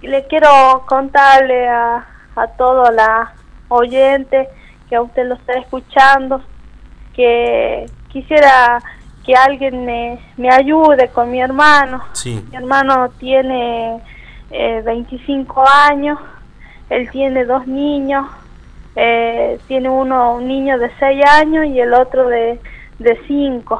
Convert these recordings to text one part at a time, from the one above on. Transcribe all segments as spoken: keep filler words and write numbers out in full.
le quiero contarle a, a toda la oyente que a usted lo está escuchando, que quisiera que alguien me, me ayude con mi hermano. Sí. Mi hermano tiene eh, veinticinco años, él tiene dos niños, eh, tiene uno un niño de seis años y el otro de, de cinco.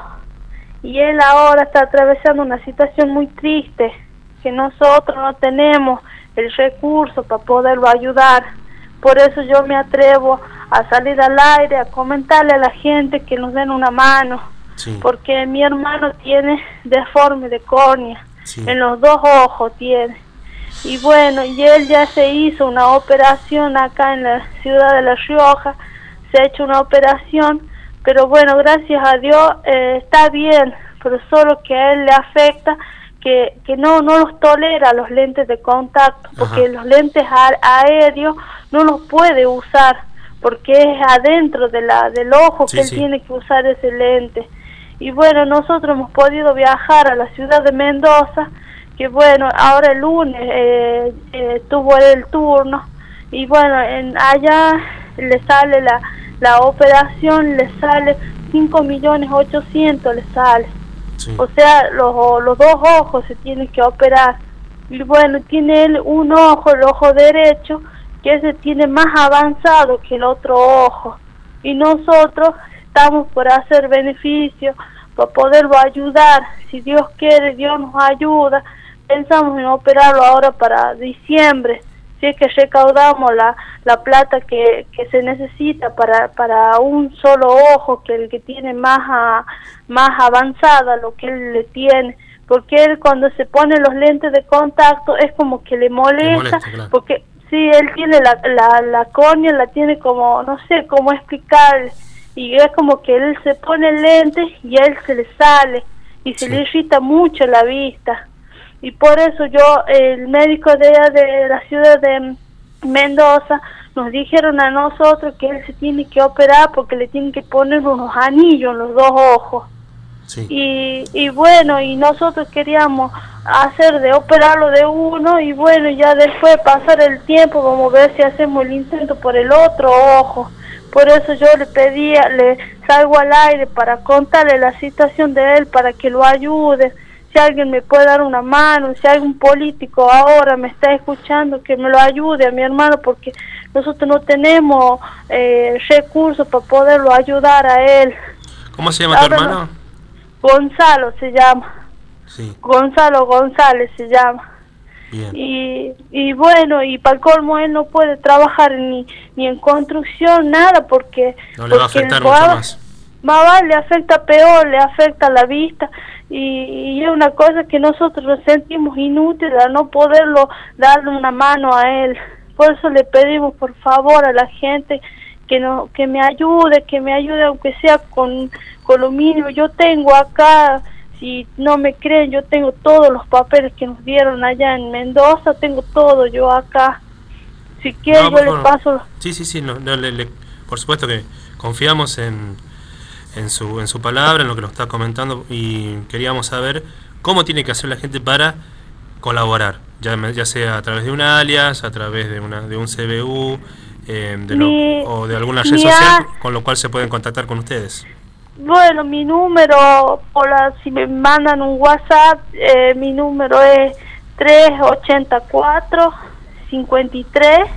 Y él ahora está atravesando una situación muy triste, que nosotros no tenemos el recurso para poderlo ayudar. Por eso yo me atrevo a salir al aire, a comentarle a la gente que nos den una mano. Sí. Porque mi hermano tiene deforme de córnea, Sí. en los dos ojos tiene. Y bueno, y él ya se hizo una operación acá en la ciudad de La Rioja, se ha hecho una operación, pero bueno, gracias a Dios eh, está bien, pero solo que a él le afecta que, que no no los tolera los lentes de contacto, porque Ajá. los lentes aéreos no los puede usar, porque es adentro de la del ojo sí, que él sí. tiene que usar ese lente. Y bueno, nosotros hemos podido viajar a la ciudad de Mendoza, que bueno, ahora el lunes eh, eh, tuvo el turno, y bueno, en allá le sale la, la operación, le sale cinco millones ochocientos, le sale. Sí. O sea, los, los dos ojos se tienen que operar. Y bueno, tiene él un ojo, el ojo derecho, que ese tiene más avanzado que el otro ojo. Y nosotros estamos por hacer beneficio, para poderlo ayudar. Si Dios quiere, Dios nos ayuda. Pensamos en operarlo ahora para diciembre, si es que recaudamos la, la plata que, que se necesita para, para un solo ojo, que el que tiene más, a, más avanzada lo que él le tiene. Porque él cuando se pone los lentes de contacto es como que le molesta, le molesta claro. Porque sí, él tiene la, la, la córnea, la tiene como, no sé cómo explicarle, y es como que él se pone el lente y a él se le sale, y se sí. le irrita mucho la vista. Y por eso yo, el médico de, de la ciudad de Mendoza, nos dijeron a nosotros que él se tiene que operar porque le tienen que poner unos anillos en los dos ojos. Sí. Y, y bueno, y nosotros queríamos hacer de operarlo de uno, y bueno, ya después pasar el tiempo, vamos a ver si hacemos el intento por el otro ojo. Por eso yo le pedía, le salgo al aire para contarle la situación de él, para que lo ayude. Si alguien me puede dar una mano, si algún político ahora me está escuchando, que me lo ayude a mi hermano, porque nosotros no tenemos eh, recursos para poderlo ayudar a él. ¿Cómo se llama tu ahora hermano? No, Gonzalo se llama. Sí. Gonzalo González se llama. Bien. Y, y bueno, y para el colmo él no puede trabajar ni, ni en construcción, nada, porque... No le va a afectar mucho más. Más le afecta peor, le afecta la vista, y, y es una cosa que nosotros nos sentimos inútil a no poderlo darle una mano a él. Por eso le pedimos por favor a la gente que no, que me ayude, que me ayude aunque sea con, con lo mínimo. Yo tengo acá, si no me creen, yo tengo todos los papeles que nos dieron allá en Mendoza, tengo todo yo acá. Si quieren no, yo les paso. Sí, sí, sí, no, no, le, le, por supuesto que confiamos en... en su en su palabra, en lo que nos está comentando, y queríamos saber cómo tiene que hacer la gente para colaborar, ya, ya sea a través de un alias, a través de una de un C B U, eh, de lo, mi, o de alguna red social a... con lo cual se pueden contactar con ustedes. Bueno, mi número, o la, si me mandan un WhatsApp, eh, mi número es tres ocho cuatro, cinco tres,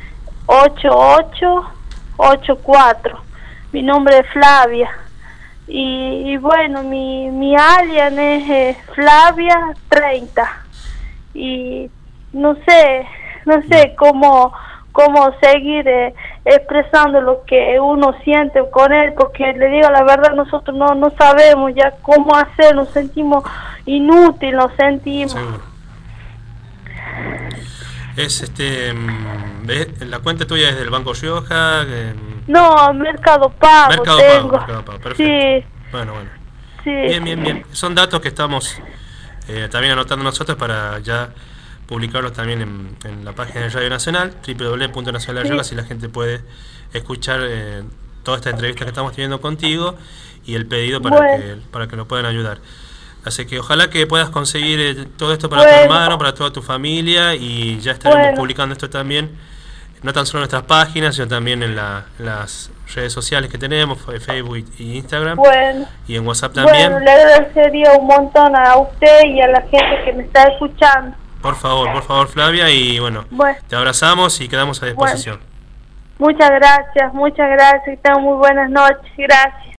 ocho ocho ocho cuatro. Mi nombre es Flavia. Y, y bueno, mi, mi alias es eh, Flavia treinta. Y no sé, no sé cómo, cómo seguir eh, expresando lo que uno siente con él, porque le digo la verdad, nosotros no, no sabemos ya cómo hacer, nos sentimos inútiles, nos sentimos. Seguro. Es este, la cuenta tuya es del Banco Rioja. Eh, no, Mercado Pago. Mercado tengo. Pago, Mercado Pago, perfecto. Sí. Bueno, bueno. Sí. Bien, bien, bien. Son datos que estamos eh, también anotando nosotros para ya publicarlos también en, en la página de Radio Nacional, doble u doble u doble u punto nacional de Rioja, sí. Si la gente puede escuchar eh, toda esta entrevista que estamos teniendo contigo y el pedido para bueno. que para que nos puedan ayudar. Así que ojalá que puedas conseguir eh, todo esto para bueno. tu hermano, para toda tu familia, y ya estaremos bueno. publicando esto también, no tan solo en nuestras páginas, sino también en, la, en las redes sociales que tenemos, Facebook y Instagram, bueno. y en WhatsApp también. Bueno, le agradecería un montón a usted y a la gente que me está escuchando. Por favor, por favor, Flavia, y bueno, bueno. te abrazamos y quedamos a disposición. Bueno. Muchas gracias, muchas gracias, que tengan muy buenas noches, gracias.